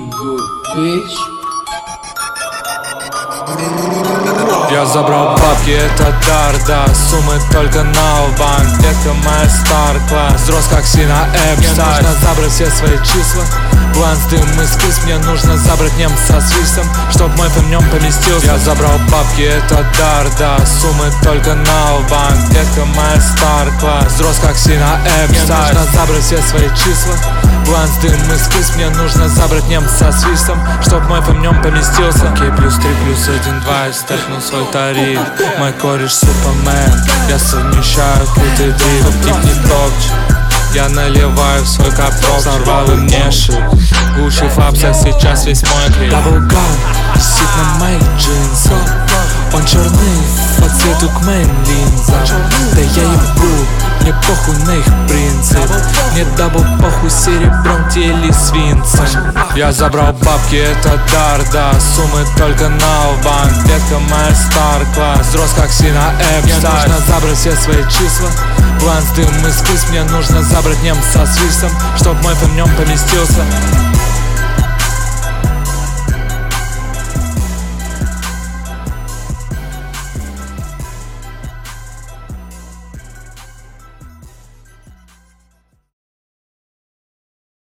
bitch. Я забрал бабки, это дар, да. Суммы только на банк. Детка моя стар-класс. Взрос как Сина Эпстайн. Мне нужно забрать все свои числа. Бланс, дым и сквиз. Мне нужно забрать немца с висом, чтоб мой в нем поместился. Я забрал бабки, это дар, да. Суммы только на банк. Детка моя стар-класс. Взрос как Сина Эпстайн. Мне нужно забрать все свои числа. Бланс, дым и сквиз. Мне нужно забрать немца с висом, чтоб мой в нем поместился. Окей, плюс 3, плюс 1, 2. Я стартнул свой тариф. Мой кореш супермен. Я совмещаю крутый дрифт. Тип не топчет. Я наливаю в свой капрок. Сорвал и мне шик. Гуччи в апсах, сейчас весь мой клип. Даблган висит на моих джинсах. Он черный по цвету к моим линзам. Да я ебу, мне похуй на их принцип. Мне дабл похуй серебром, теле свинцем. Я забрал бабки, это дар, да. Суммы только на банк. Детка моя стар-класс. Взрос как Сина Эпстайн. Мне нужно забрать все свои числа. Бланс, дым и сквиз. Мне нужно забрать немца с висом, чтоб мой в нем поместился.